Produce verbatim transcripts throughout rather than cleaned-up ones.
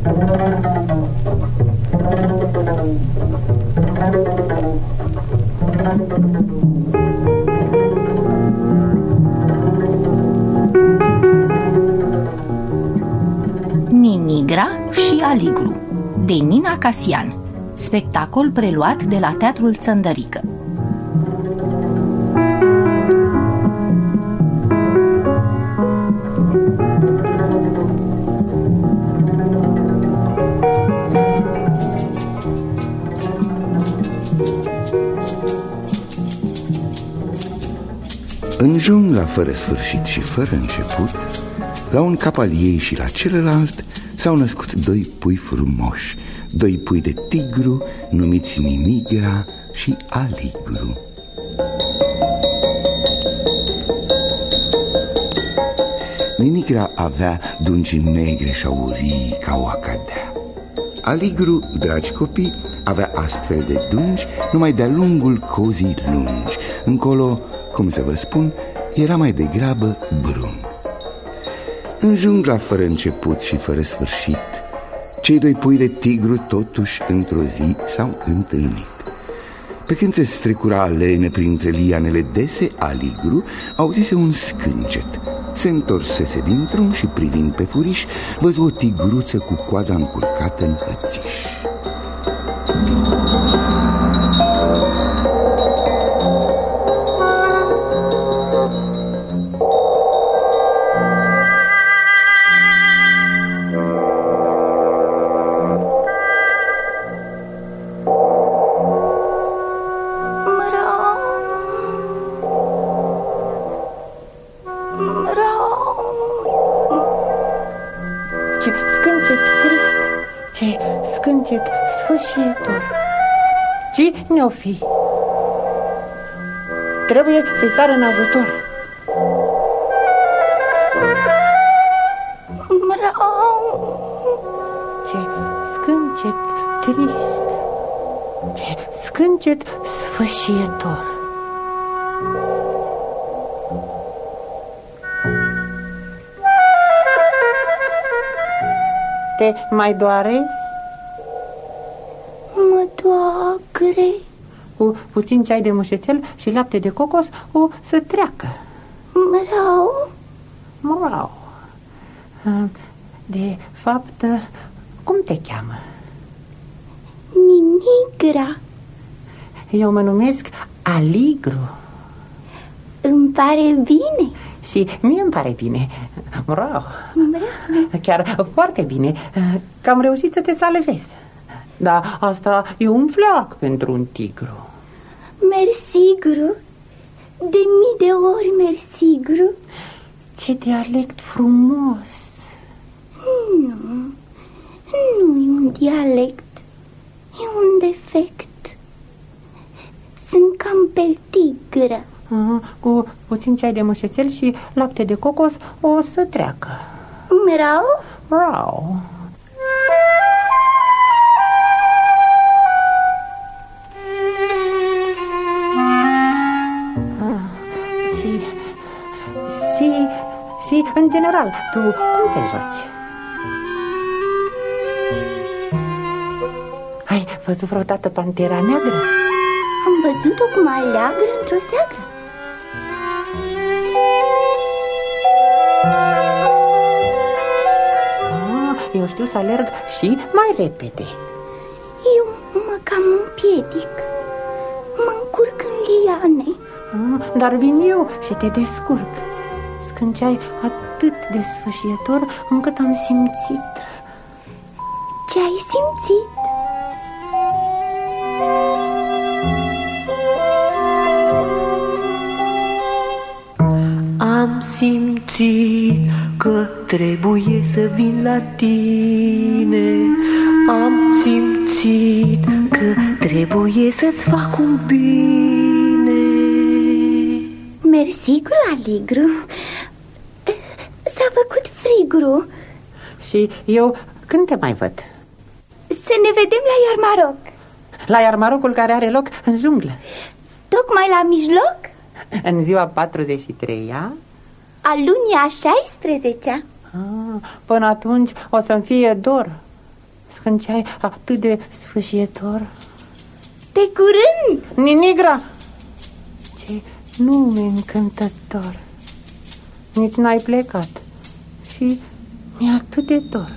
Ninigra și Aligru de Nina Casian, spectacol preluat de la Teatrul Țăndărică. În jungla fără sfârșit și fără început, la un cap al ei și la celălalt s-au născut doi pui frumoși, doi pui de tigru numiți Ninigra și Aligru. Ninigra avea dungi negre și aurii ca o acadea. Aligru, dragi copii, avea astfel de dungi numai de-a lungul cozii lungi. Încolo, cum să vă spun, era mai degrabă brun. În jungla fără început și fără sfârșit, cei doi pui de tigru totuși într-o zi s-au întâlnit. Pe când se strecura alene printre lianele dese, Aligru auzise un scâncet. Se întorsese din drum și, privind pe furiș, văzu o tigruță cu coada încurcată în hățiș. Scâncet sfâșietor. Ce ne-o fi? Trebuie să-i sară în ajutor. Mrau. Ce scâncet trist. Ce scâncet sfâșietor. Te mai doare? Mă doare. Cu puțin ceai de mușețel și lapte de cocos o să treacă. Mrau. Mrau. De fapt, cum te cheamă? Ninigra. Eu mă numesc Aligru. Îmi pare bine. Și mie îmi pare bine. Mrau. Mrau. Chiar foarte bine, că am reușit să te salvezi. Dar asta e un fleac pentru un tigru. Mersigru. De mii de ori mersigru. Ce dialect frumos. Nu, nu e un dialect, e un defect. Sunt cam peltigră. Cu puțin ceai de mușețel și lapte de cocos o să treacă. Mrau? Mrau. Și, și, și, în general, tu cum te joci? Ai văzut vreodată pantera neagră? Am văzut-o cum aleagră într-o seagră. Ah, eu știu să alerg și mai repede. Eu mă cam împiedic. Mă încurc în liane. Ah, dar vin eu și te descurc. Scânceai atât de sfâșietor încât am simțit. Ce ai simțit? Am simțit că trebuie să vin la tine. Am simțit că trebuie să-ți fac un bine. Mersigru, Aligru. S-a făcut frigru. Și eu când te mai văd? Să ne vedem la Iarmaroc. La Iarmarocul care are loc în junglă. Tocmai la mijloc? În ziua patruzeci și treia a lunii a șaisprezecea. Ah, până atunci o să-mi fie dor. scânceai atât de sfâșietor. Pe curând! Ninigra, ce nume încântător! Nici n-ai plecat și mi-e atât de dor.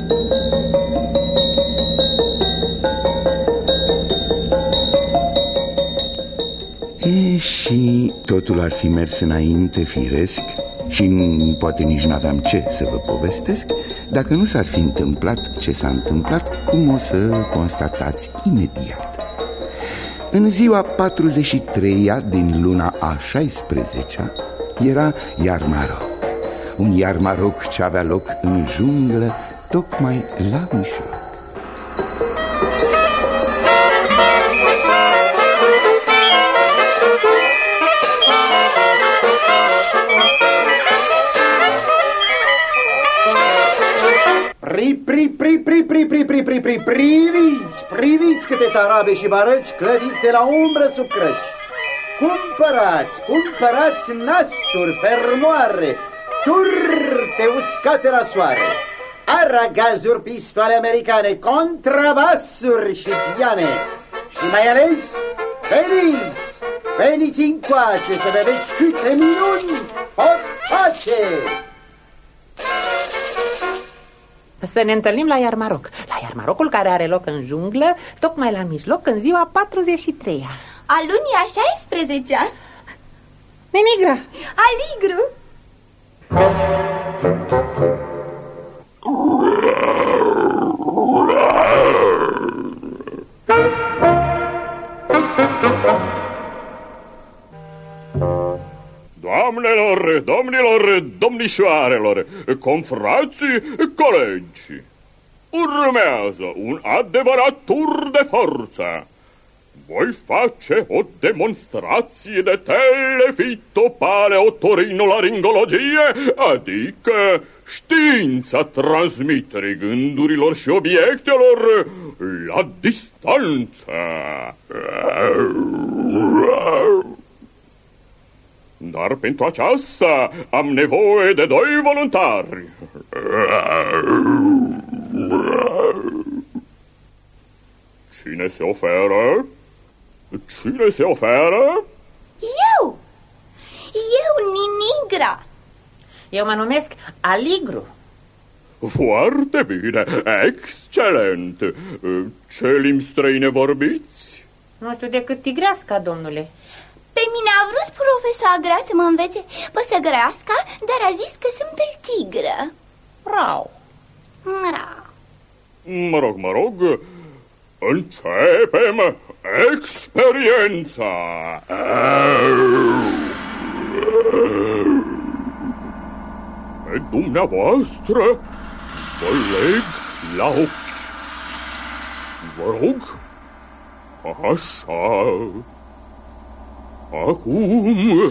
E, și totul ar fi mers înainte firesc și poate nici n-aveam ce să vă povestesc dacă nu s-ar fi întâmplat ce s-a întâmplat, cum o să constatați imediat. În ziua patruzeci și treia din luna a șaisprezecea era iarmaroc. Un iarmaroc ce avea loc în junglă, tocmai la mijloc. Pri, pri, pri, pri, pri, pri, pri, pri, pri, priviți, priviți câte tarabe și barăci clădite la umbră sub crăci. Cumpărați, cumpărați nasturi, fermoare, turte uscate la soare, aragazuri, pistoale americane, contrabasuri și piane. Și mai ales, veniți, veniți încoace să vedeți câte minuni pot face. Să ne întâlnim la iarmaroc, la iarmarocul care are loc în junglă, tocmai la mijloc, în ziua patruzeci și treia. A lunii a șaisprezecea. Ninigra! Aligru! Doamnelor, domnilor, domnișoarelor, confrații, colegi, urmează un adevărat tur de forță. Voi face o demonstrație de telefitopaleotorinolaringologie, adică știința transmiterii gândurilor și obiectelor la distanță. Dar pentru aceasta am nevoie de doi voluntari. Cine se oferă? Cine se oferă? Eu! Eu, Ninigra! Eu mă numesc Aligru. Foarte bine, excelent. Ce limbi străine vorbiți? Nu știu decât tigreasca, domnule. Pe mine a vrut profesor Grea să mă învețe păsăgăreasca, dar a zis că sunt pe tigră. Rau. Rau. Mă rog, mă rog, începem experiența. Pe dumneavoastră vă leg la ochi. Vă rog, așa. Acum,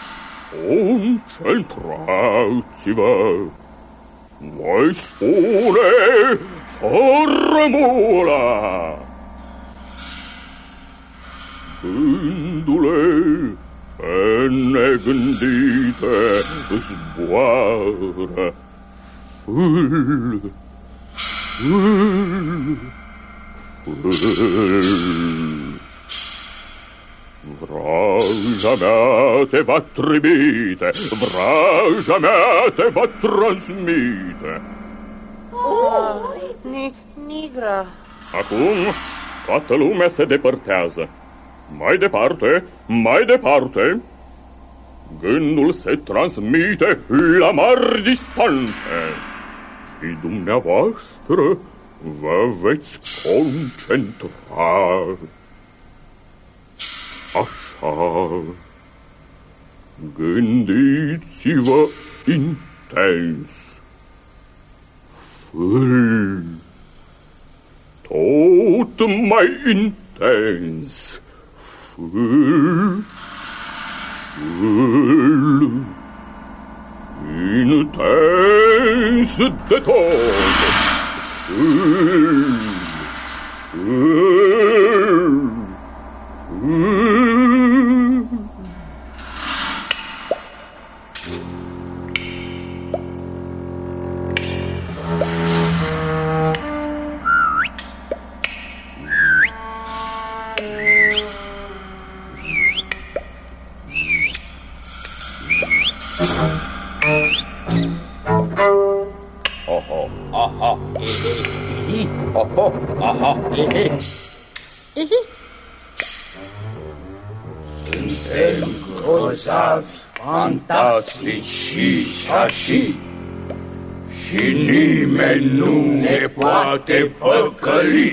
concentrați-vă. Voi spune formula. Gândule negândite zboară. Fâl, fâl, fâl. Vraja mea te va trimite, vraja mea te va transmite. Oh, Nigra. Acum toată lumea se depărtează. Mai departe, mai departe. Gândul se transmite la mari distanțe. Și dumneavoastră vă veți concentra. Așa, gândiți-vă intens. Fâl, tot mai intens. Fâl, fâl, intens de tot. Fâl, fâl. aha, ihi, oho, aha, ihi. Ihi. Suntem grozavi, fantastici și șași, și nimeni nu ne poate păcăli.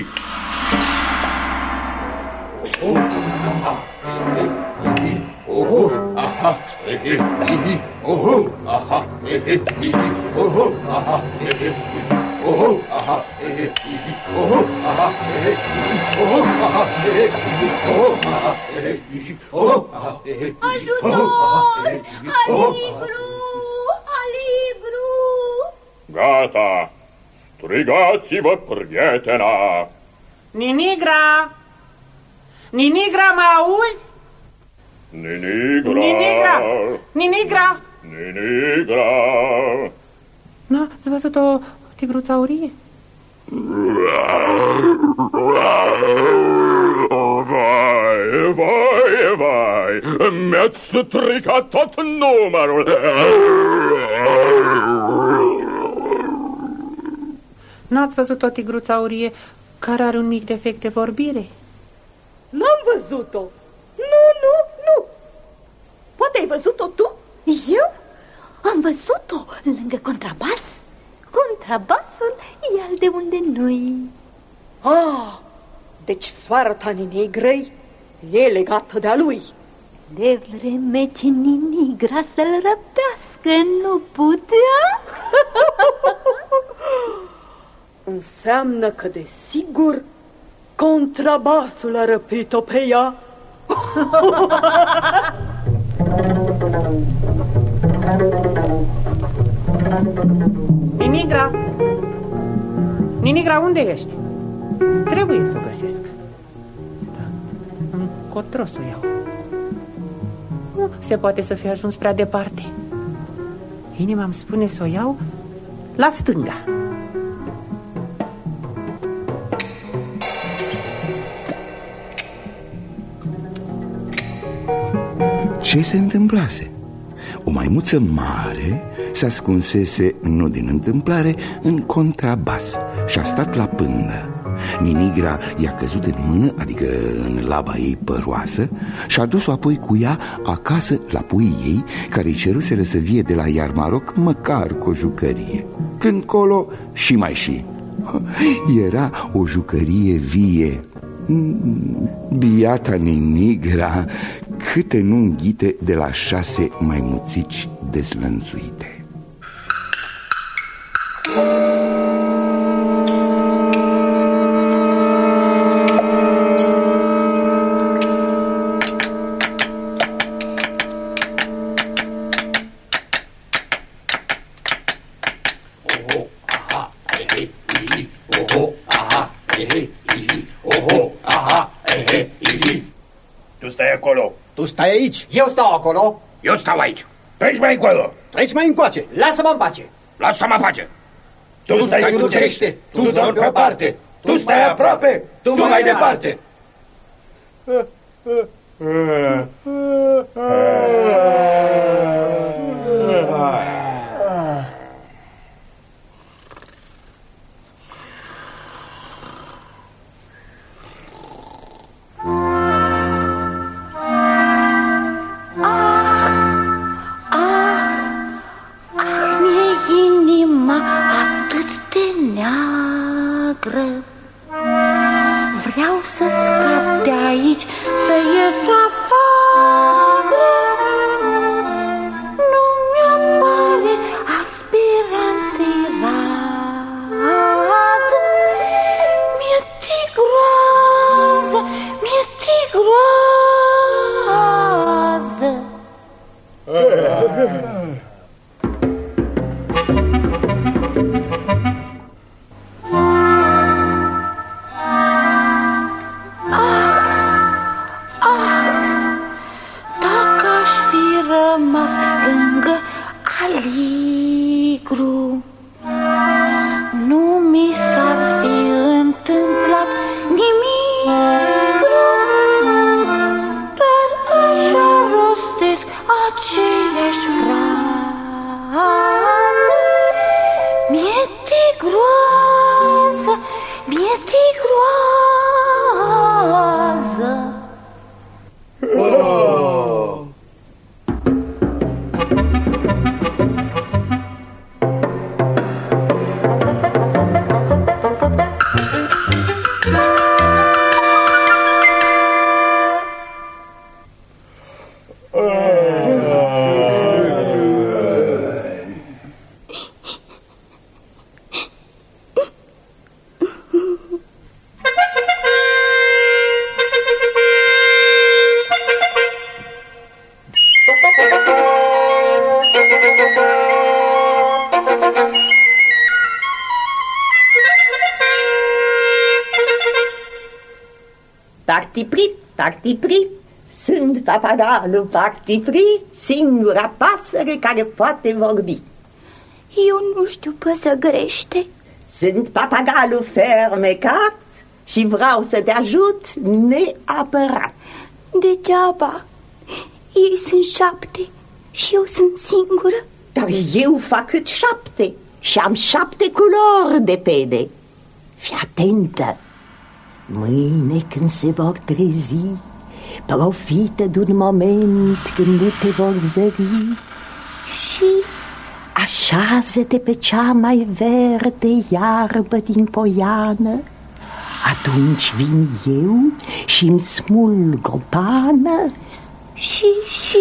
Oho, aha, ehe, ihi, oho, aha, ehe, ihi, oho, aha, ehe, oho, aha, ehe, ihi, oho, aha, ehe, oho, aha, ehe, oho, aha, ehe, ihi, oho, aha, ehe. Ajutor! Aligru! Aligru! Gata! Strigați-vă, prietena! Ninigra! Ninigra, mă auzi? Ninigra! Ninigra! Ninigra! Ninigra! N-ați văzut-o, tigruța aurie? Vai, vai, vai! Mi-ați stricat tot numărul! N-ați văzut-o, tigruța aurie, care are un mic defect de vorbire? N-am văzut-o. Nu, nu, nu. Poate ai văzut-o tu? Eu? Am văzut-o lângă contrabas. Contrabasul e al de unde noi. Ah, deci soarta Ninigrei e legată de-a lui. De vreme ce Ninigra să-l răpească nu putea. Înseamnă că, desigur, contrabasul a răpit-o pe ea. Ninigra! Ninigra, unde ești? Trebuie să o găsesc. Da. Încotro să o iau. Nu se poate să fie ajuns prea departe. Inima îmi spune să o iau la stânga. Ce se întâmplase? O maimuță mare se ascunsese, nu din întâmplare, în contrabas și a stat la pândă. Ninigra i-a căzut în mână, adică în laba ei păroasă, și a dus-o apoi cu ea acasă la puii ei, care îi ceruseră să vie de la Iarmaroc măcar cu o jucărie. Când colo și mai și. Era o jucărie vie. Biata Ninigra, câte nu înghite de la șase maimuțici deslănțuite. Tu stai aici. Eu stau acolo. Eu stau aici. Treci mai încolo. Treci mai încoace. Lasă-mă în pace. Lasă-mă în pace. Tu, tu stai crucește. Tu dormi pe parte. Tu stai aproape. Tu mai departe. Vreau să scap de aici, să ies afară. Nu mi-apare a speranței rază. Mi-e tigroază, mi-e tigroază. e tigroază. Oh! Parti-pri, parti-pri, sunt papagalul Parti-pri, singura pasăre care poate vorbi. Eu nu știu păsăgrește. Sunt papagalul Fermecat și vreau să te ajut neapărat. Degeaba. Ei sunt șapte și eu sunt singură. Dar eu fac cât șapte și am șapte culori de pede. Fii atentă! Mâine când se vor trezi, profită de un moment când nu te vor zări și așează-te pe cea mai verde iarbă din poiană. Atunci vin eu și îmi smulg o pană și, și...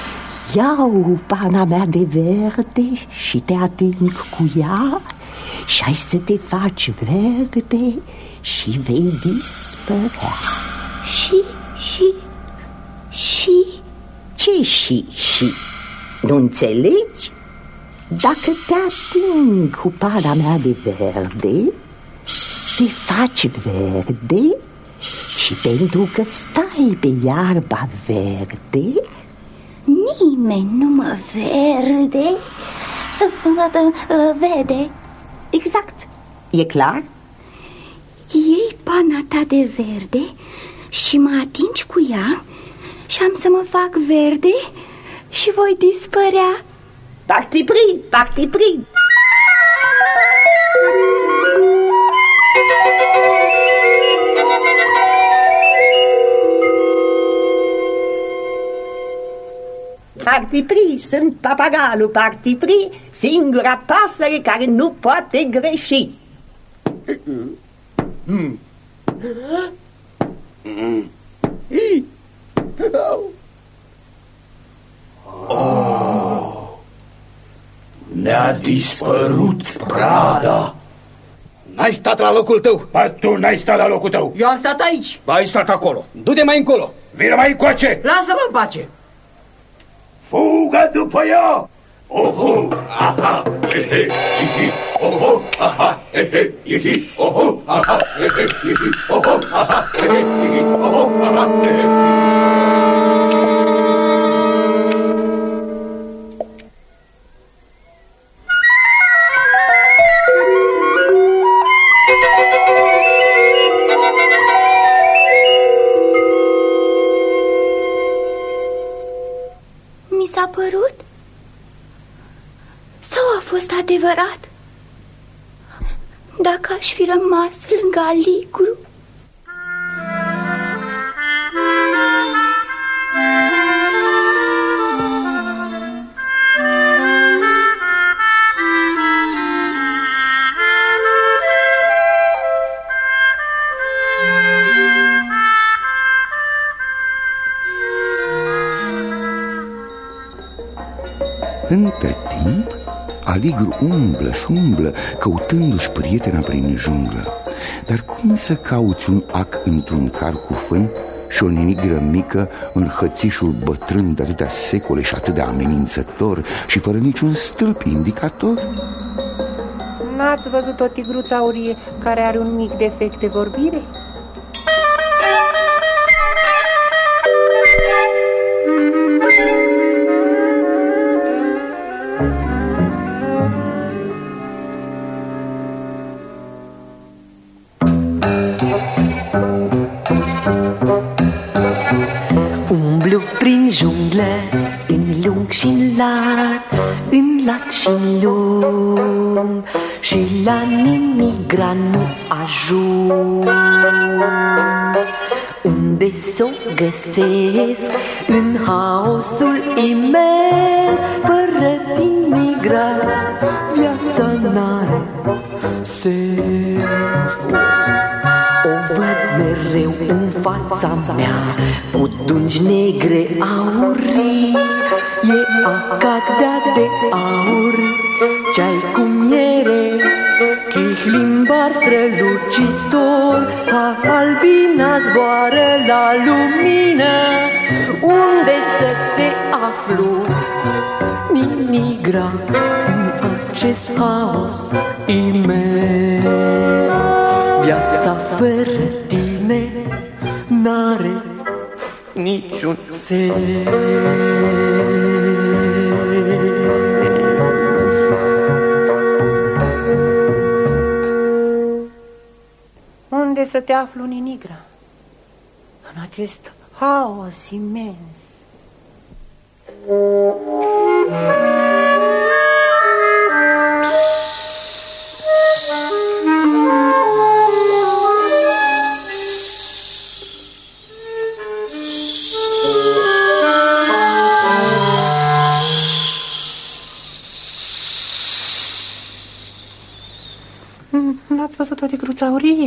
iau pana mea de verde și te ating cu ea și ai să te faci verde și vei dispărea. Și, și, și... Ce și, și? Nu înțelegi? Dacă te ating cu pana mea de verde, te faci verde și pentru că stai pe iarba verde, nimeni nu mă verde, vede. Exact, e clar? Iei pana ta de verde și mă atingi cu ea și am să mă fac verde și voi dispărea. Parti-pri, parti-pri! Parti-pri, sunt papagalul Parti-pri, singura pasăre care nu poate greși. Mm. Mm. Oh. Ne-a dispărut prada. N-ai stat la locul tău. Ba, tu n-ai stat la locul tău. Eu am stat aici. Ba, ai stat acolo. Du-te mai încolo. Vino mai încoace. Lasă-mă în pace. Fugă după ea. Oho, aha, hehe, hihi, oho, aha, hehe, hihi, oho, aha, hehe, hihi, oho, aha, hehe, hihi, oho, aha, hehe, hihi. Mi s-a părut? Sau a fost adevărat? Dacă aș fi rămas lângă Aligru. Între timp, Aligru umblă și umblă, căutându-și prietena prin junglă. Dar cum să cauți un ac într-un car cu fân și o ninigră mică în hățișul bătrân de atâtea secole și atât de amenințător și fără niciun stâlp indicator? N-ați văzut o tigruță aurie care are un mic defect de vorbire? Umblu prin junglă, în lung și în lat, în lat și în lung, și la Ninigra nu ajung. Unde s-o găsesc în haosul imens, fără Ninigra viața n-are sens. O văd mereu în fața mea cu dungi negre aurii, e Acadea de aur, ceai cu miere, chihlimbar strălucitor, ca albina zboară la lumină. Unde să te aflu, Ninigra, în acest haos imens? Viața fără tine n-are niciun sens. Unde să te aflu, Ninigra, în acest haos imens? N-ați văzut o tigruță aurie?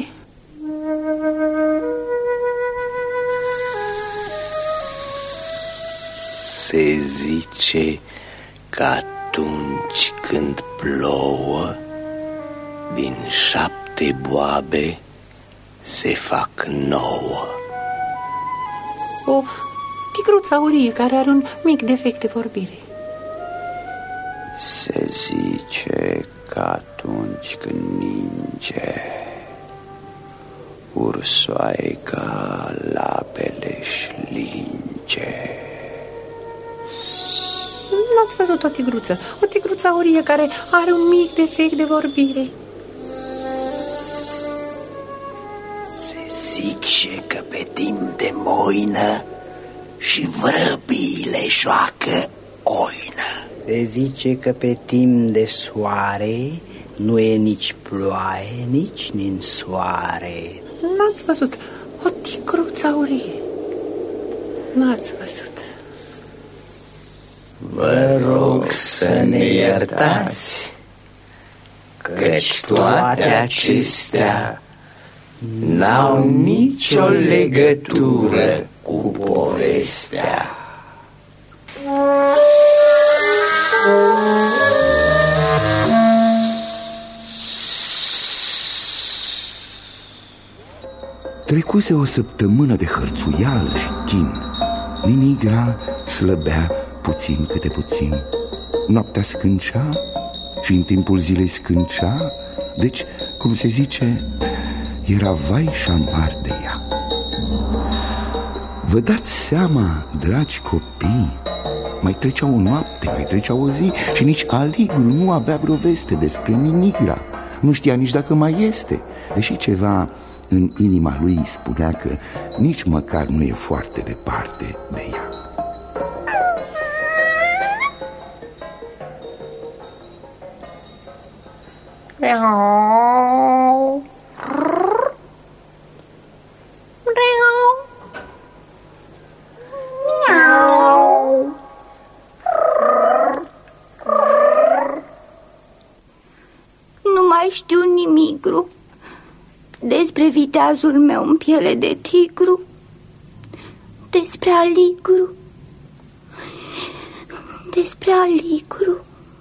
Se zice că atunci când plouă, din șapte boabe se fac nouă. O tigruță aurie care are un mic defect de vorbire. Se zice că atunci când ninge, ursoaica lapele-și linge. N-ați văzut o tigruță, o tigruță aurie care are un mic defect de vorbire? Se zice că pe timp de moină și vrăbiile joacă oină. Se zice că pe timp de soare nu e nici ploaie, nici ninsoare. N-ați văzut o tigruță aurie? N-ați văzut. Vă rog să ne iertați, căci toate acestea n-au nicio legătură cu povestea. Trecuse o săptămână de hărțuială și chin. Ninigra slăbea puțin câte puțin. Noaptea scâncea și în timpul zilei scâncea. Deci, cum se zice, era vai și amar de ea. Vă dați seama, dragi copii, mai trecea o noapte, mai trecea o zi și nici Aligru nu avea vreo veste despre Ninigra. Nu știa nici dacă mai este, deși ceva în inima lui spunea că nici măcar nu e foarte departe de ea. Miau. Miau. Nu mai știu nimic, Gru, despre viteazul meu în piele de tigru, despre Aligru, despre Aligru.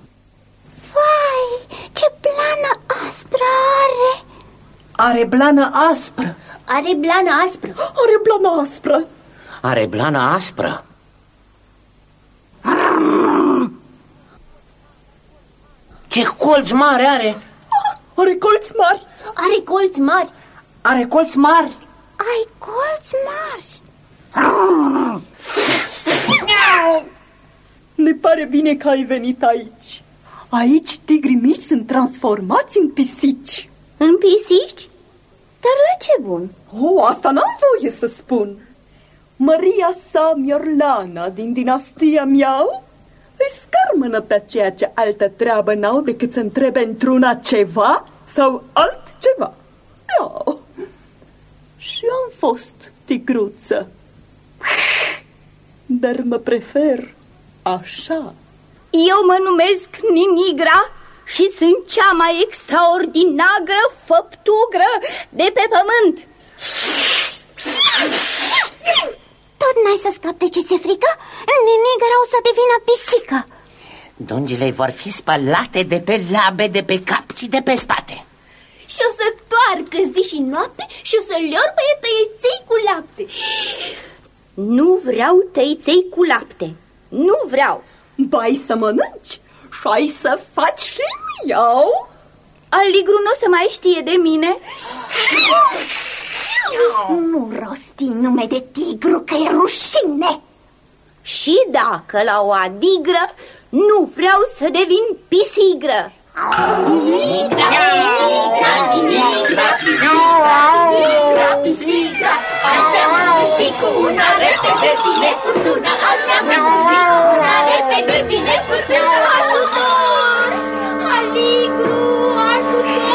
Vai, ce blană aspră are! Are blană aspră! Are blană aspră! Are blană aspră! Are blană aspră! Ce colț mare are! Are colți mari! Are colți mari! Are colți mari! Ai colți mari! Ne pare bine că ai venit aici. Aici tigrii mici sunt transformați în pisici. În pisici? Dar la ce bun? Oh, asta n-am voie să spun. Maria sa Miorlana din dinastia Miau îi scarmănă pe ceea ce altă treabă n-au decât să întrebe într-una ceva sau altceva. Iau. Și am fost tigruță, dar mă prefer așa. Eu mă numesc Ninigra și sunt cea mai extraordinară făptugră de pe pământ. Tot n-ai să scapi de ce ți-e frică? Ninigra o să devină pisică. Dungile vor fi spălate de pe labe, de pe cap și de pe spate. Și o să toarcă zi și noapte și o să liorpăie tăieței cu lapte. Nu vreau tăiței cu lapte. Nu vreau. Bai să mănânci și ai să faci și miau. Aligru nu o să mai știe de mine. Nu rosti nume de tigru, că e rușine. Și dacă la o adigră, nu vreau să devin pisigră. Nigra, pisigra, nigra, pisigra, nigra, pisigra. Azi ne-am înmulțit cu una repede, bine furtuna. Azi ne-am înmulțit cu una repede, bine furtuna. Ajutor! Aligru, ajutor!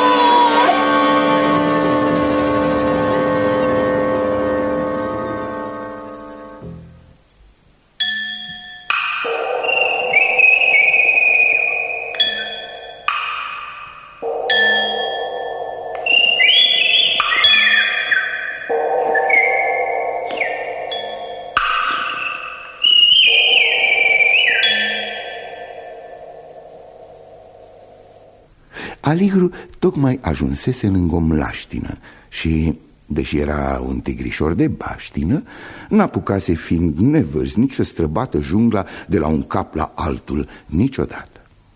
Aligru tocmai ajunsese lângă o mlaștină și, deși era un tigrișor de baștină, n-apucase fiind nevârstnic să străbată jungla de la un cap la altul niciodată.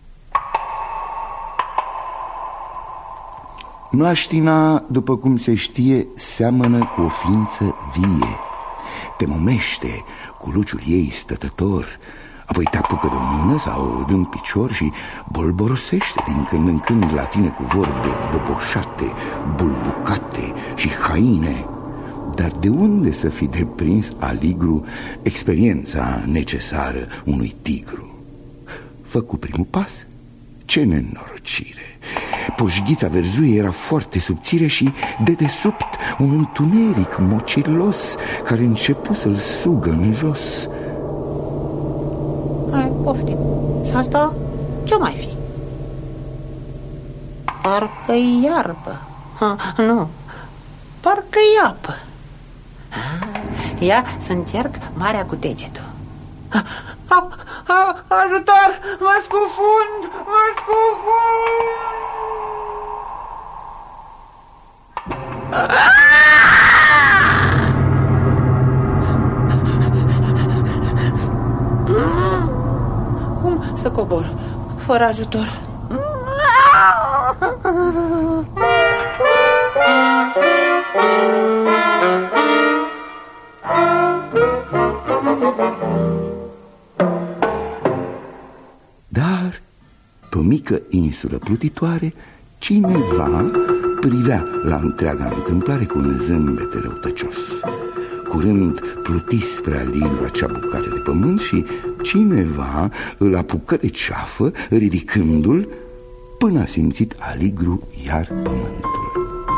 Mlaștina, după cum se știe, seamănă cu o ființă vie. Te momește cu luciul ei stătător, apoi te apucă de o mână sau de un picior și bolborosește din când în când la tine cu vorbe boboșate, bulbucate și haine. Dar de unde să fi deprins Aligru experiența necesară unui tigru? Făcu primul pas. Ce nenorocire! Poșghița verzuie era foarte subțire și dedesubt un întuneric mocilos care începu să-l sugă în jos. Hai, poftim. Și asta ce mai fi? Parcă-i iarbă. Ha, nu, parcă-i apă. Ia să încerc marea cu degetul. A, a, a, ajutor! Mă scufund! Mă scufund! Cum să cobor fără ajutor? Dar, pe o mică insulă plutitoare, cineva privea la întreaga întâmplare cu un zâmbet răutăcios. Curând pluti spre Aligru acea bucată de pământ și cineva îl apucă de ceafă, ridicându-l până a simțit Aligru iar pământul.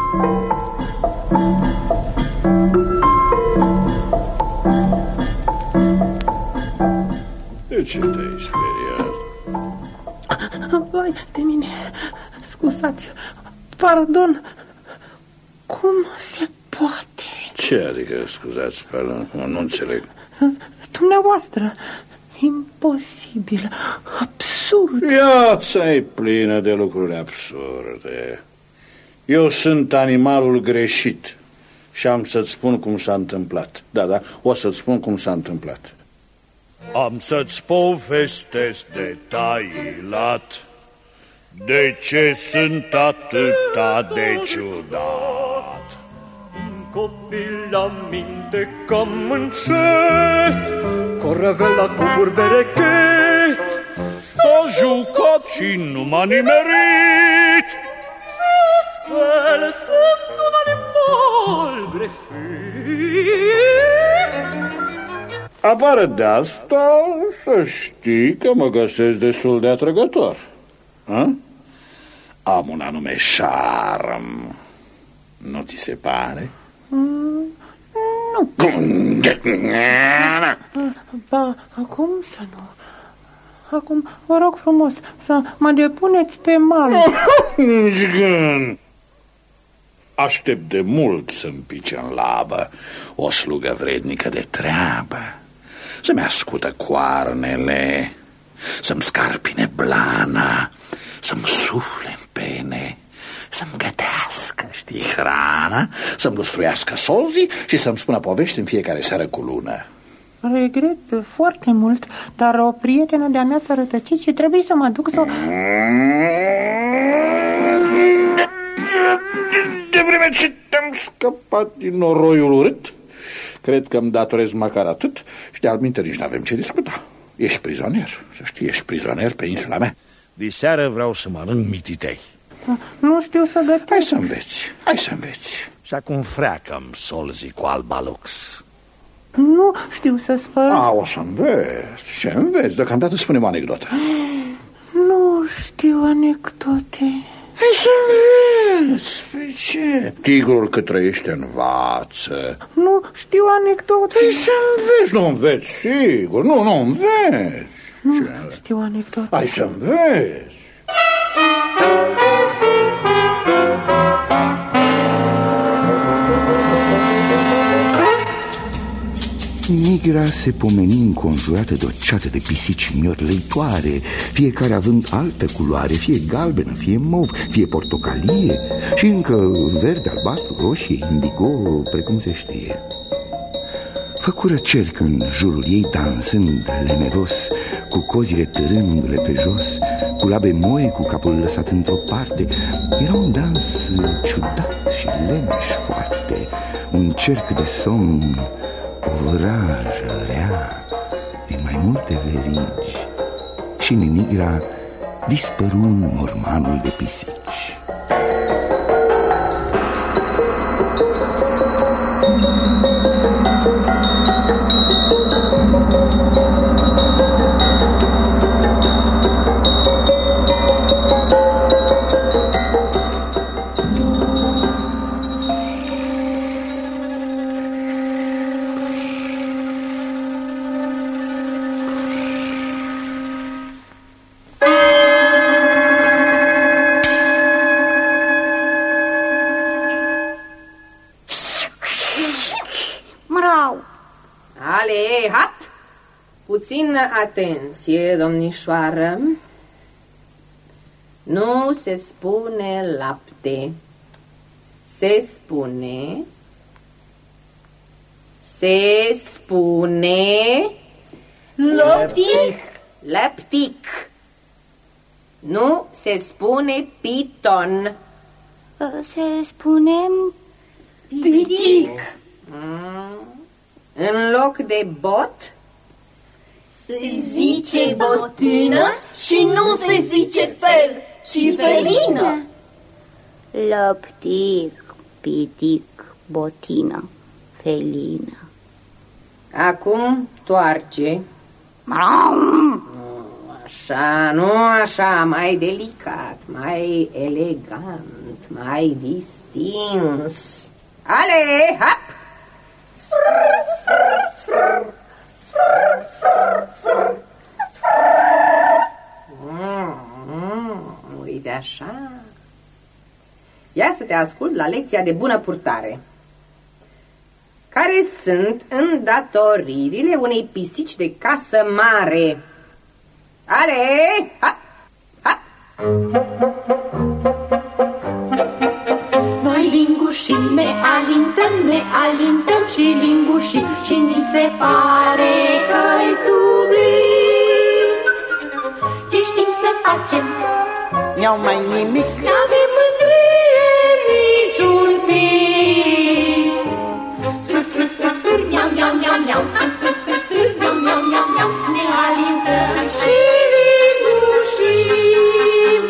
De ce te-ai speriat? Vai de mine, scuzați, pardon, cum se poate? Ce adică, scuzați, pardon, nu înțeleg. Dumneavoastră, imposibil, absurd. Viața-i plină de lucruri absurde. Eu sunt animalul greșit și am să-ți spun cum s-a întâmplat. Da, da, o să-ți spun cum s-a întâmplat. Am să-ți povestesc detaliat de ce sunt atâta de ciudat. Un copil la minte cam încet, Corăvela cu burberechet, s-a jucat și nu m-a nimerit. Și astfel sunt un animal greșit. Afară de asta, să știi că mă găsesc destul de atrăgător. A? Am un anume șarm. Nu ți se pare? Mm, nu. Ba, acum să nu. Acum, vă rog frumos să mă depuneți pe mal. Nici gând. Aștept de mult să-mi pice în labă o slugă vrednică de treabă, să-mi ascută coarnele, să-mi scarpine blana, să-mi sufle în pene, să-mi gătească, știi, hrana, să-mi lustruiască solzii și să-mi spună povești în fiecare seară cu lună. Regret foarte mult, dar o prietenă de-a mea s-a rătăcit și trebuie să mă duc să... De vreme ce te-am scăpat din noroiul urât, cred că îmi datorez măcar atât și de altminte nici n-avem ce discuta. Ești prizonier, să știi, ești prizonier pe insula mea. Diseară vreau să mănânc mititei. Nu știu să gătesc. Hai să înveți, hai să înveți. Și acum freacă-mi solzii cu alba lux. Nu știu să spăl. A, o să înveți. Ce înveți? Deocamdată spune-mi o anecdotă. Nu știu anecdote. Hai să înveți. Păi ce? Tigrul cât trăiește învață. Nu știu anecdote. Hai să înveți. Nu înveți, sigur. Nu, nu înveți. Nu ce? Știu anecdote. Hai să înveți. Nigra se pomeni înconjurată de o ceată de pisici miorlăitoare, fiecare având altă culoare, fie galbenă, fie mov, fie portocalie și încă verde, albastru, roșie, indigo, precum se știe. Făcură cerc în jurul ei, dansând leneros, cu cozile târându-le pe jos, cu labe moi, cu capul lăsat într-o parte. Era un dans ciudat și leneș foarte, un cerc de somn, o vrajă rea din mai multe verigi. Și în Nigra dispăru în mormanul de pisici. Puțin atenție, domnișoară. Nu se spune lapte. Se spune... Se spune... Lăptic. Lăptic. Nu se spune piton. Se spune... Pitic. Mm. În loc de bot... Se zice botină și nu se zice fel, ci felină. Lăptic, pitic, botină, felină. Acum toarce. Nu așa, nu așa, mai delicat, mai elegant, mai distins. Ale, hap! Sfr, sfr, sfr. Mm, uite așa. Ia să te ascult la lecția de bună purtare. Care sunt îndatoririle unei pisici de casă mare? Ale, ha, ha. Noi lingușim ne alintăm, ne alintăm și lingușim și ni se pare că-i sublim. Ce știm să facem? N-au mai nimic. N-avem mândrie niciun pic. Sfâr, sfâr, sfâr, sfâr, miau, miau, miau, miau, sfâr, sfâr, sfâr, sfâr, miau, miau, miau, miau. Ne alintăm și lingușim.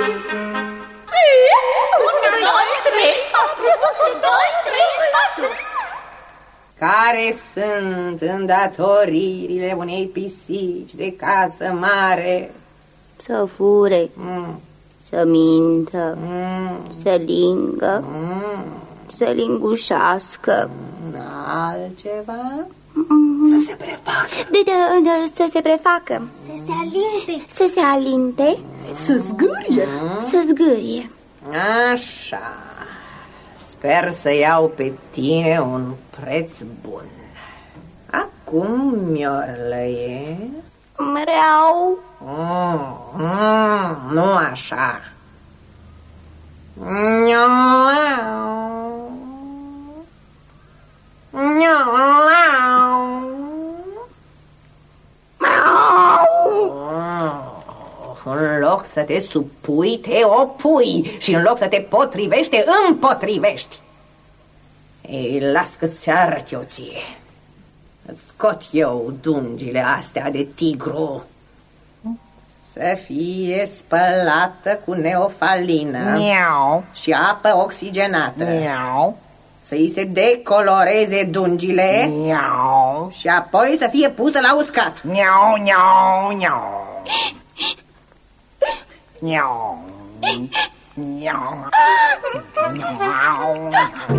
Unu, doi, trei, patru, unu, doi, trei, patru. Care sunt îndatoririle unei pisici de casă mare? Să fure, mm. să mintă, mm. să lingă, mm. să lingușească. Altceva? Mm. Să se prefacă. De, de, de, să se prefacă. Să se alinte. Să se alinte. Să zgârie. Mm. Să zgârie. Așa. Sper să iau pe tine un preț bun. Acum, Miorlăie. Vreau. Mm, mm, nu așa. Miau. Miau. În loc să te supui, te opui. Și în loc să te potrivești, te împotrivești. Ei, las că-ți arăt eu ție. Îți scot eu dungile astea de tigru. Să fie spălată cu neofalină. Miau. Și apă oxigenată. Miau. Să-i se decoloreze dungile. Miau. Și apoi să fie pusă la uscat. Miau, miau, miau. Miau. Miau. Miau.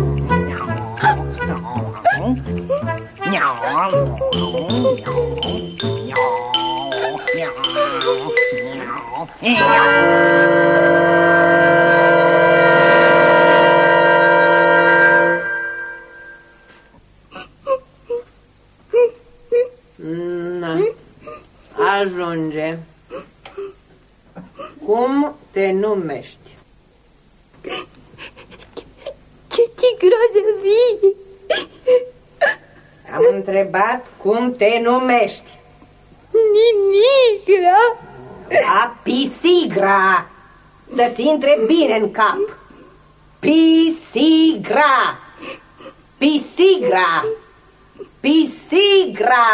Na, ajunge. Cum te numești? Ce tigroază vie! Am întrebat cum te numești. Ninigra. A, Pisigra. Să-ți intre bine în cap. Pisigra. Pisigra. Pisigra.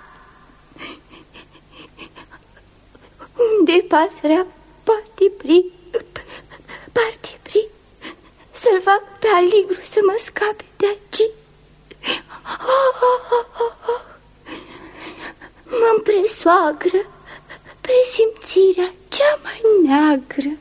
Unde pasărea Partipri? Partipri? Să-l fac pe Aligru să mă scape de aici. Oh, oh, oh, oh, oh. Mă presoagră presimțirea cea mai neagră.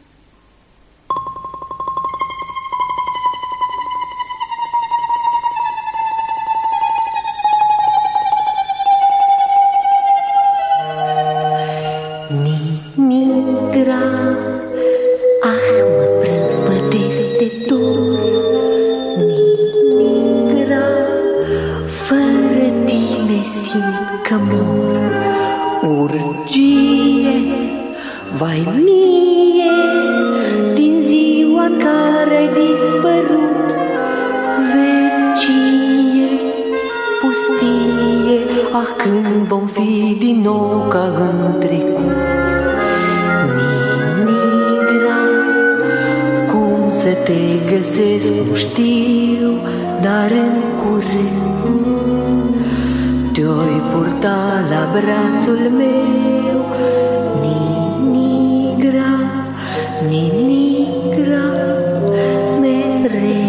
Ninigra, ah, mă prăpădesc de dor. Ninigra, fără tine simt că mor. Urgie, vai mie, din ziua în care ai dispărut. Vecie, pustie, ah, când vom fi din nou ca în trecut. Ninigra, cum să te găsesc nu știu, dar în curând te-oi purta la brațul meu. Ninigra, Ninigra, mereu.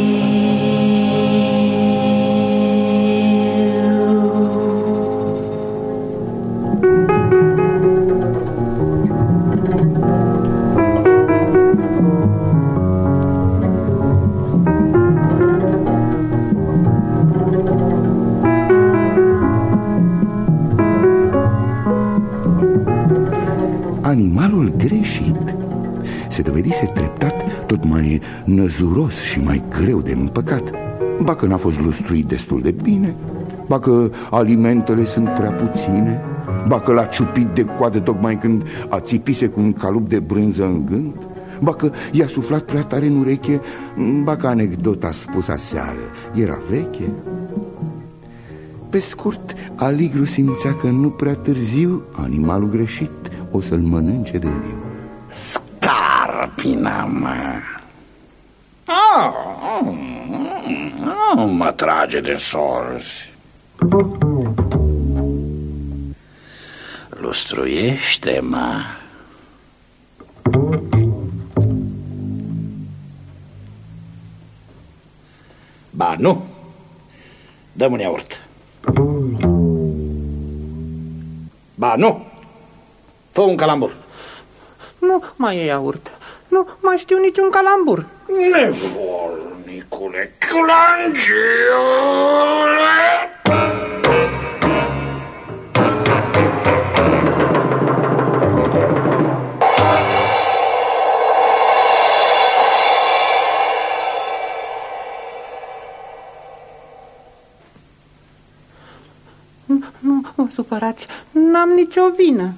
Animalul greșit se dovedise treptat tot mai năzuros și mai greu de împăcat. Ba că n-a fost lustruit destul de bine, ba că alimentele sunt prea puține, ba că l-a ciupit de coadă tocmai când a țipise cu un calup de brânză în gând, ba că i-a suflat prea tare în ureche, ba că anecdota spusă aseară era veche. Pe scurt, Aligru simțea că nu prea târziu animalul greșit o să-l mănânce de viu. Scarpina mea! Oh, oh, mă trage de sorzi. Lustruiește-mă. Ba nu, Dă-mi un iaurt. Ba, nu! Fă un calambur. Nu mai e iaurt. Nu mai știu niciun calambur. Nevolnicule, Culangiule! Nu, nu mă supărați, n-am nicio vină.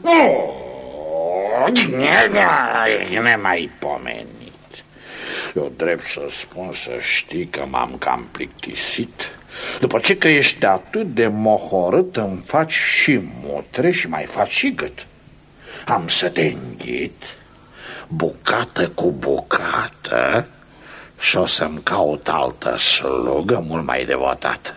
Nemaipomenit. Eu drept să spun, să știi că m-am cam plictisit. După ce că ești atât de mohorât, îmi faci și mutre și mai faci și gât. Am să te înghit bucată cu bucată și o să-mi caut altă slugă mult mai devotată.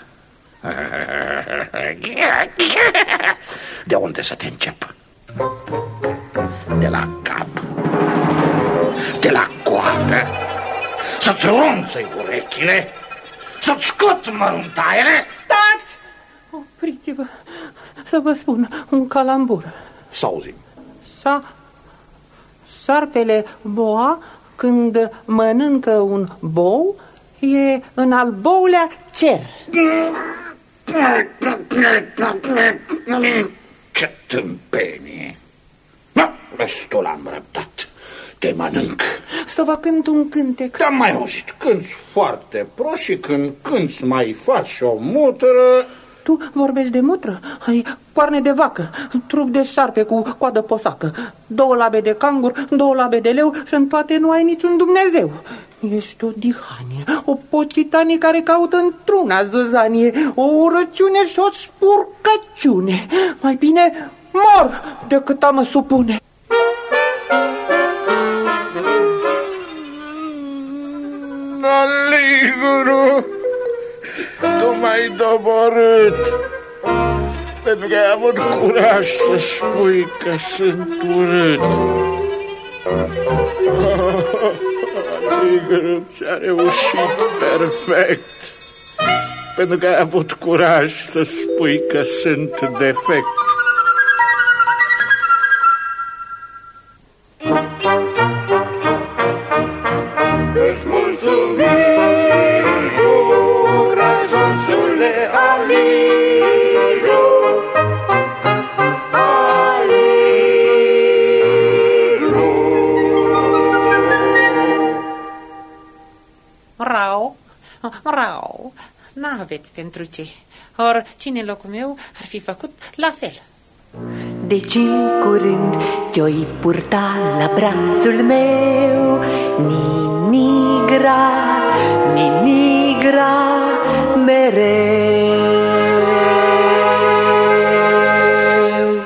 De unde să te încep? De la cap, de la coadă, să-ți ronțăi urechile, să-ți scot măruntaiele. Stați! Opriți-vă să vă spun un calambur. Să auzim. Sa Șarpele boa, când mănâncă un bou, e în al boulea cer. Ce tâmpenie! Destul am răbdat. Te mănânc. Să vă cânt un cântec. Te-am mai auzit. Cânți foarte prost și când cânți mai faci o mutră. Tu vorbești de mutră? Ai coarne de vacă, trup de șarpe cu coadă posacă, două labe de cangur, două labe de leu și în toate nu ai niciun Dumnezeu. Ești o dihanie, o pocitanie care caută într-una zăzanie, o urăciune și o spurcăciune. Mai bine mor decât a mă supune. Aligru, tu m-ai doborât pentru că ai avut curaj să spui că sunt urât. Aligru, ți-a reușit perfect pentru că ai avut curaj să spui că sunt defect. Îți mulțumim, curajosule Aligru, Aligru. Rau, rau, n-aveți pentru ce. Or, cine în locul meu ar fi făcut la fel. Deci în curând te-oi purta la brațul meu, Ninigra, Ninigra, mereu.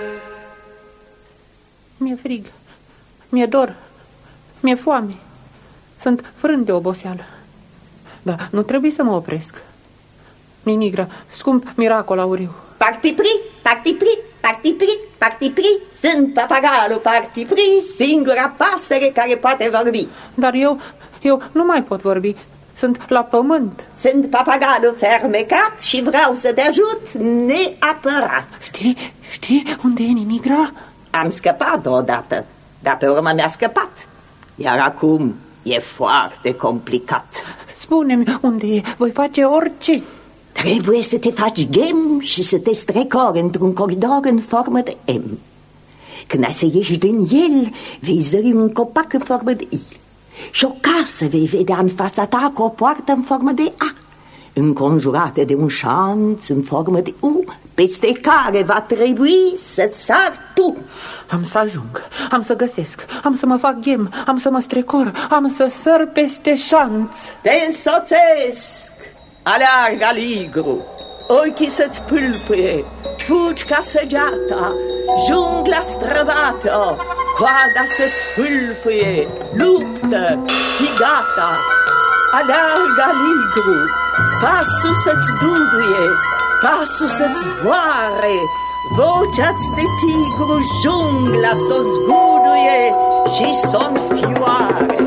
Mi-e frig, mi-e dor, mi-e foame, sunt frânt de oboseală. Dar nu trebuie să mă opresc. Ninigra, scump miracol auriu. Partipri, partipri, partipri, partipri, sunt papagalul partipri, singura pasăre care poate vorbi. Dar eu, eu nu mai pot vorbi, sunt la pământ. Sunt papagalul fermecat și vreau să te ajut neapărat. Știi, știi unde e Ninigra? Am scăpat odată, dar pe urmă mi-a scăpat. Iar acum e foarte complicat. Spune-mi unde e, voi face orice. Trebuie să te faci ghem și să te strecori într-un coridor în formă de M. Când ai să ieși din el, vei zări un copac în formă de I. Și o casă vei vedea în fața ta cu o poartă în formă de A, înconjurată de un șanț în formă de U, peste care va trebui să-ți sari tu. Am să ajung, am să găsesc, am să mă fac ghem, am să mă strecor, am să săr peste șanț. Te însoțesc! Aleargă, Aligru, ochii să-ți pâlpâie, fugi ca săgeata, jungla străbată, coada să-ți pâlpâie, luptă, fi gata. Aleargă, Aligru, pasul să-ți duduie, pasul să-ți zboare, vocea-ți de tigru, jungla s-o zguduie și s-o înfioare.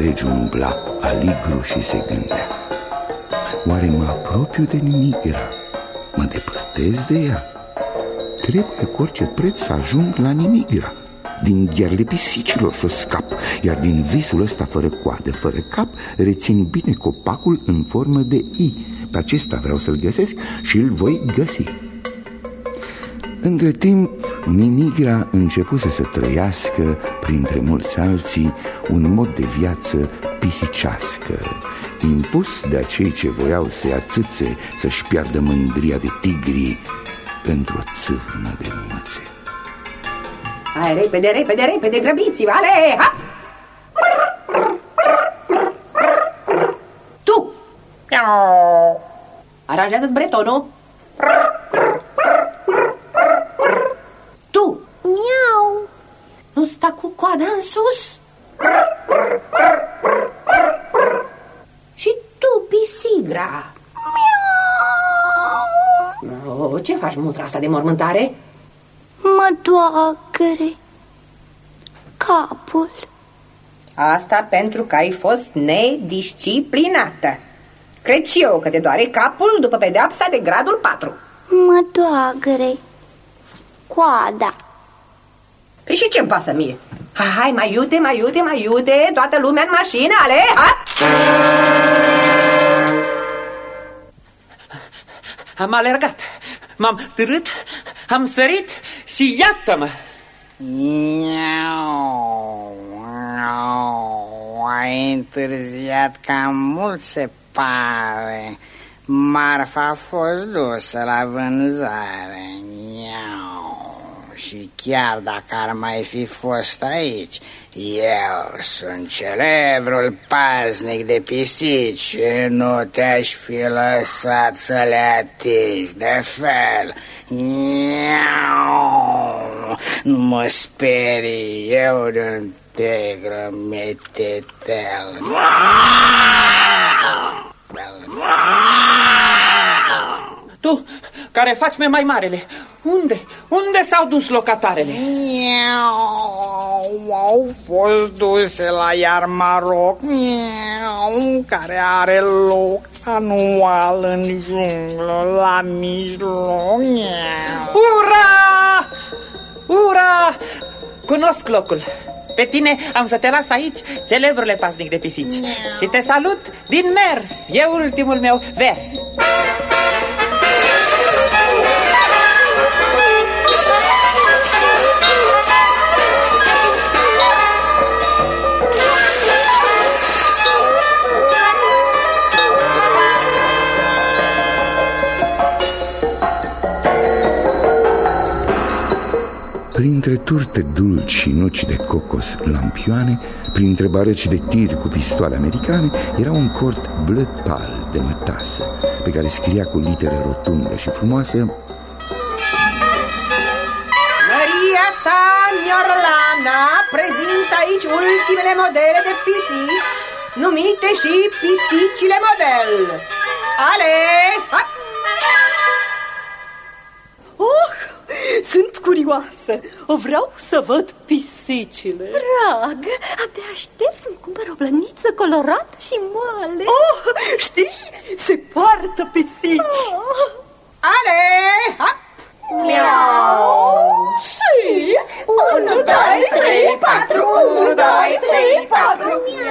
întregi umbla Aligru și se gândea: oare mă apropiu de Ninigra? Mă depărtez de ea? Trebuie cu orice preț să ajung la Ninigra, din ghearele pisicilor să o scap, iar din visul ăsta fără coadă, fără cap, rețin bine copacul în formă de I. Pe acesta vreau să-l găsesc și îl voi găsi. Între timp, Ninigra începuse să trăiască, printre mulți alții, un mod de viață pisicească, impus de acei ce voiau să-i ațâțe, să-și piardă mândria de tigri pentru o țâfnă de mâțe. Hai, repede, repede, repede, grăbiți-vă, ale, ha! Tu! Aranjează-ți bretonul. Tu! Miau! Nu sta cu coada în sus? Și tu, pisigra! Miau! Oh, ce faci, mutra asta de mormântare? Mă doagre capul. Asta pentru că ai fost nedisciplinată. Cred și eu că te doare capul după pedeapsa de gradul patru. Mă doagre coada. Păi și ce-mi pasă mie? Hai, hai, mai iute, mai iute, mai iute, toată lumea în mașină, ale, ha? Am alergat, m-am târât, am sărit și iată-mă! Ai întârziat cam mult, se pare. Marfa a fost dusă la vânzare. Și chiar dacă ar mai fi fost aici, eu sunt celebrul paznic de pisici. Nu te-aș fi lăsat să le atingi de fel. Nu mă sperii, eu de-un tegră metetel. Tu, care faci mai marele, unde? Unde s-au dus locatarele? Au fost duse la Iarmaroc, care are loc anual în junglă, la mijloc. Ura! Ura! Cunosc locul. Pe tine am să te las aici, celebrule pasnic de pisici. Și te salut din mers. E ultimul meu vers. Printre turte dulci și nuci de cocos lampioane, printre barăci de tir cu pistoale americane, era un cort bleu pal de mătasă, pe care scria cu litere rotundă și frumoasă: Maria sa Miorlana prezintă aici ultimele modele de pisici, numite și pisicile model. Ale! Ha! Oh, sunt curioasă. O vreau să văd pisicile. Drag, abia aștept să-mi cumpăr o plăniță colorată și moale. Oh, știi? Se poartă pisici. Oh. Ale! Ha! Miau! Și unu, doi, trei, patru, unu, doi, trei, patru,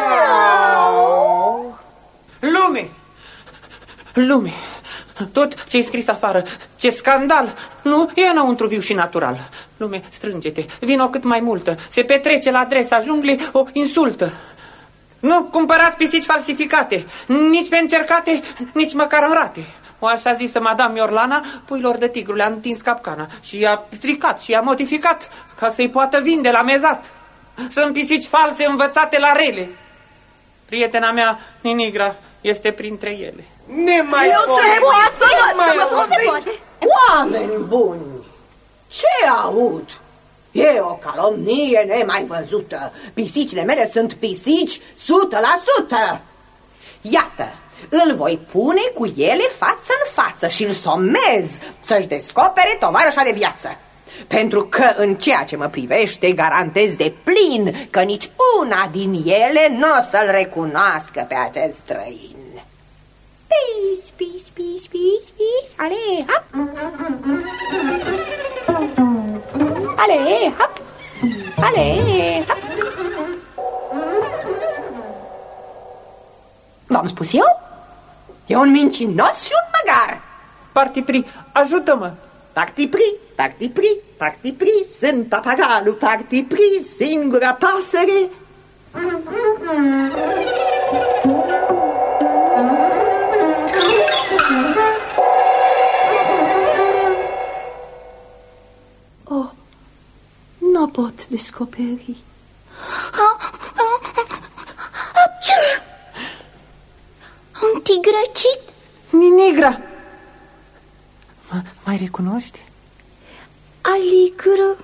miau! Lume! Lume! Tot ce-i scris afară, ce scandal! Nu, e înăuntru viu și natural. Lume, strânge-te, vino cât mai multă. Se petrece la adresa junglei o insultă. Nu cumpărați pisici falsificate, nici pe încercate, nici măcar în rate. O așa zisă Madame Miorlana, puilor de tigru le-a întins capcana și i-a stricat și i-a modificat ca să-i poată vinde la mezat. Sunt pisici false învățate la rele. Prietena mea, Ninigra, este printre ele. Nemai poate! Oameni buni, ce aud? E o calomnie nemai văzută. Pisicile mele sunt pisici sută la sută. Iată, îl voi pune cu ele față în față și îl somez să-și descopere tovarășa de viață. Pentru că în ceea ce mă privește garantez de plin că nici una din ele nu o să-l recunoască pe acest străin. Pis, pis, pis, pis, pis, ale, hap! Ale, hap! Ale, hap! V-am spus eu? E un mincinos și un măgar. Partipri, ajută-mă! Partipri, partipri, partipri, sunt papagalul Partipri, singura pasăre. Oh, nu pot descoperi. Am tigrăcit. Ninigra! Mai recunoști? Aligru.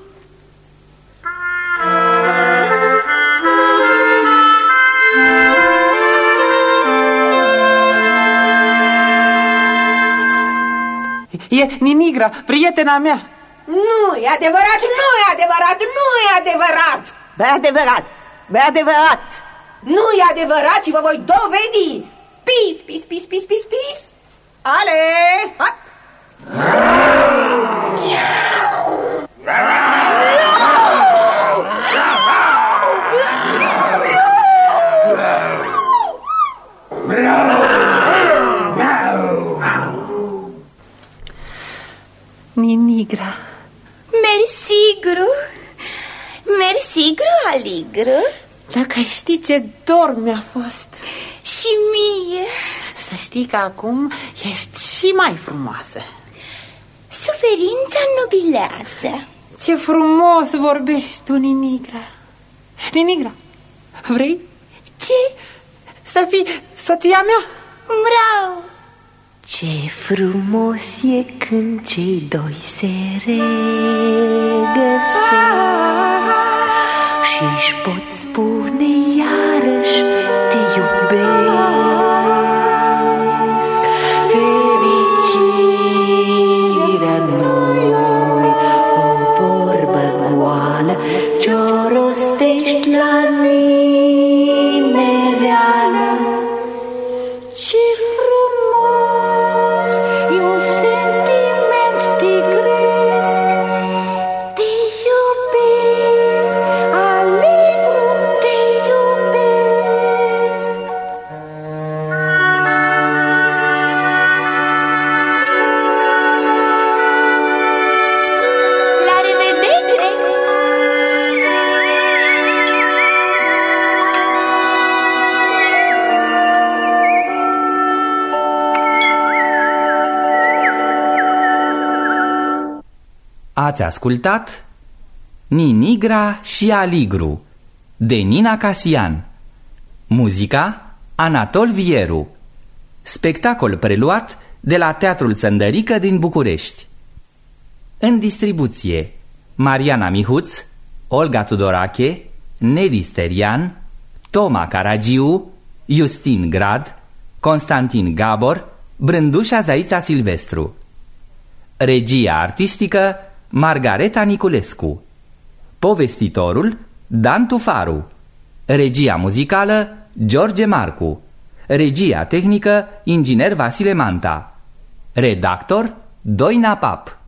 E Ninigra, prietena mea. Nu, e adevărat, nu e adevărat, nu e adevărat. Bă, adevărat, bă, adevărat. Nu e adevărat și vă voi dovedi. Pis, pis, pis, pis, pis, pis. Ale, hop. Ninigra. Mersi, Gru. Mersi, Gru, Aligru. Dacă ai ști ce dor mi-a fost. Și mie. Să știi că acum ești și mai frumoasă. Suferința nubilează. Ce frumos vorbești tu, Ninigra. Ninigra, vrei? Ce? Să fii soția mea? Vreau. Ce frumos e când cei doi se regăsesc și-și pot spune iarăși te iubesc. Fericirea nu-i o vorbă goală ce-o rostești la nimereală. Ce frumos e un sentiment tigresc. Te iubesc, Aligru, te iubesc. La revedere! Ați ascultat Ninigra și Aligru de Nina Casian. Muzica Anatol Vieru. Spectacol preluat de la Teatrul Țăndărică din București. În distribuție Mariana Mihuț, Olga Tudorache, Neli Sterian, Toma Caragiu, Justin Grad, Constantin Gabor, Brândușa Zaița Silvestru. Regia artistică Margareta Niculescu. Povestitorul Dan Tufaru. Regia muzicală George Marcu. Regia tehnică inginer Vasile Manta. Redactor Doina Pap.